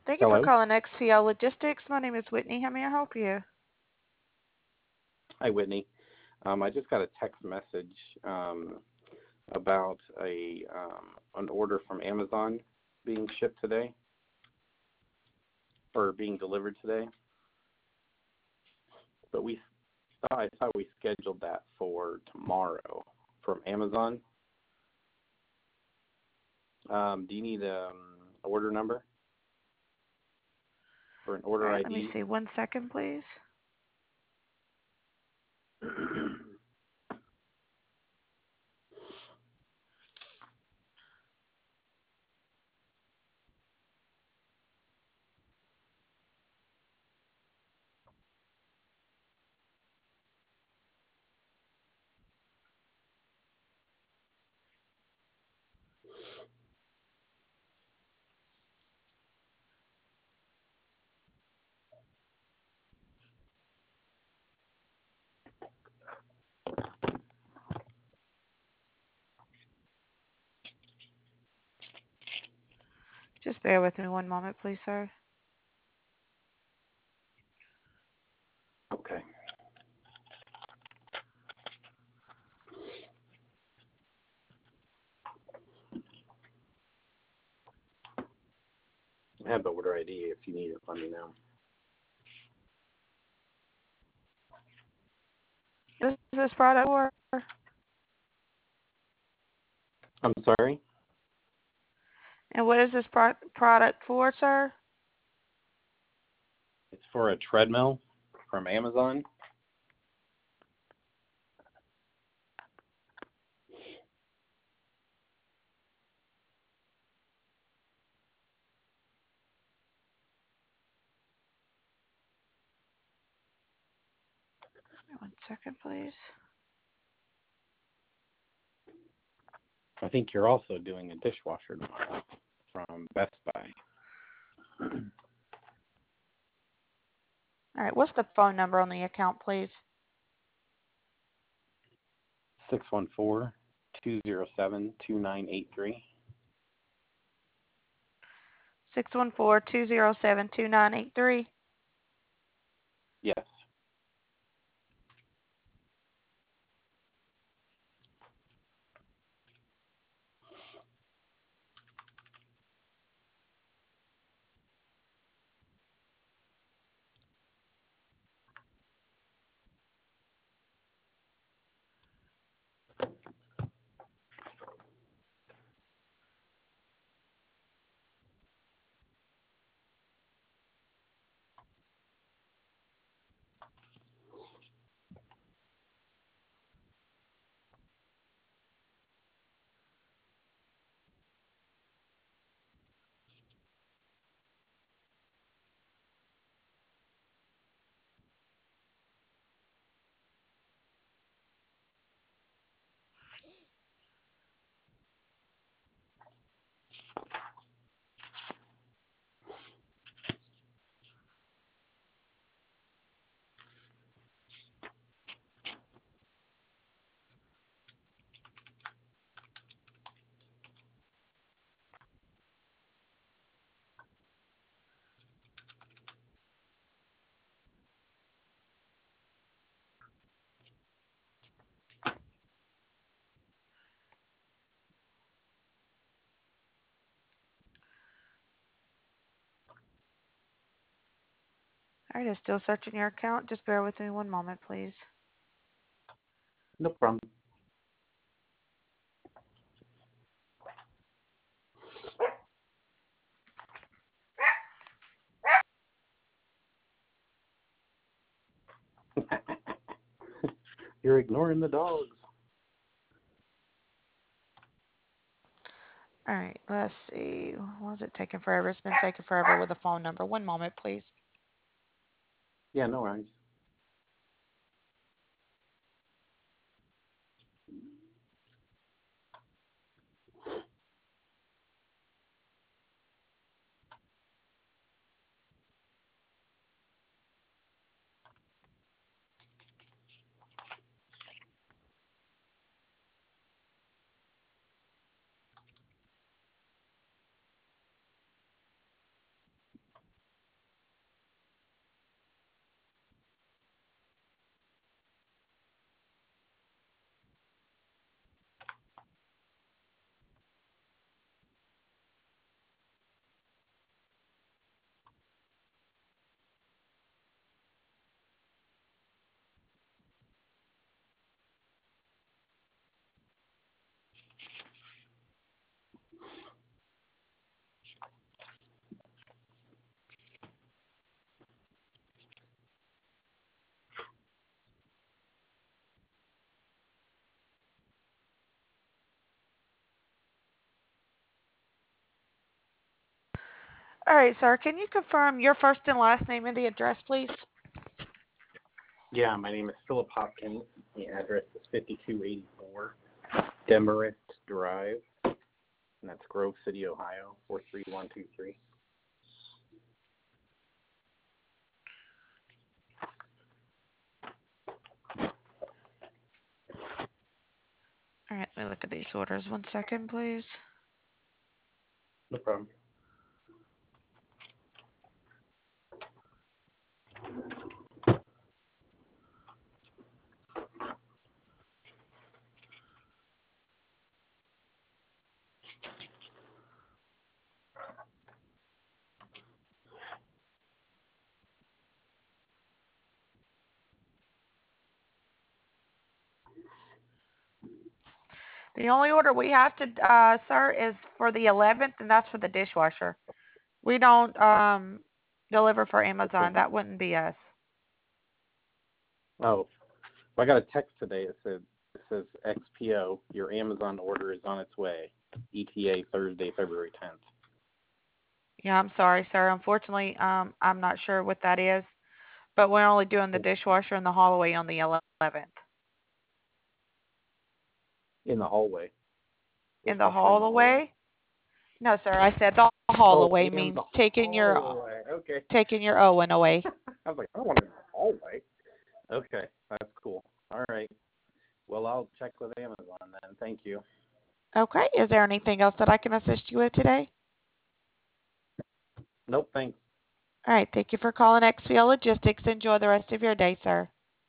Thank you for Hello. calling XPL Logistics. My name is Whitney. How may I help you? Hi, Whitney. I just got a text message about an order from Amazon being shipped today or being delivered today. But I thought we scheduled that for tomorrow from Amazon. Do you need order number or an All order right, let me ID? see. 1 second, please. Just bear with me 1 moment, please, sir. Okay. I have the order ID. If you need it, let me know. What is this product for? I'm sorry? And what is this product for, sir? It's for a treadmill from Amazon. One second, please. I think you're also doing a dishwasher tomorrow from Best Buy. All right, what's the phone number on the account, please? 614-207-2983. 614-207-2983. Yes. All right, it's still searching your account. Just bear with me 1 moment, please. No problem. You're ignoring the dogs. All right, let's see. Why is it taking forever? It's been taking forever with a phone number. 1 moment, please. Yeah, no worries. All right, sir. Can you confirm your first and last name and the address, please? Yeah, my name is Philip Hopkins. The address is 5284 Demarest Drive, and that's Grove City, Ohio, 43123. All right, let me look at these orders. 1 second, please. No problem. The only order we have to, sir, is for the 11th, and that's for the dishwasher. We don't deliver for Amazon. Okay. That wouldn't be us. Oh, I got a text today. It says XPO. Your Amazon order is on its way. ETA Thursday, February 10th. Yeah, I'm sorry, sir. Unfortunately, I'm not sure what that is, but we're only doing the dishwasher in the hallway on the 11th. In the hallway. In the Dishwasher in the hallway? hallway? No, sir. I said the Oh, hallway in the means taking your hallway. Okay. Owen away. I was like, I don't want it in the hallway. Okay, that's cool. All right. Well, I'll check with Amazon then. Thank you. Okay. Is there anything else that I can assist you with today? Nope, thanks. All right. Thank you for calling XPO Logistics. Enjoy the rest of your day, sir.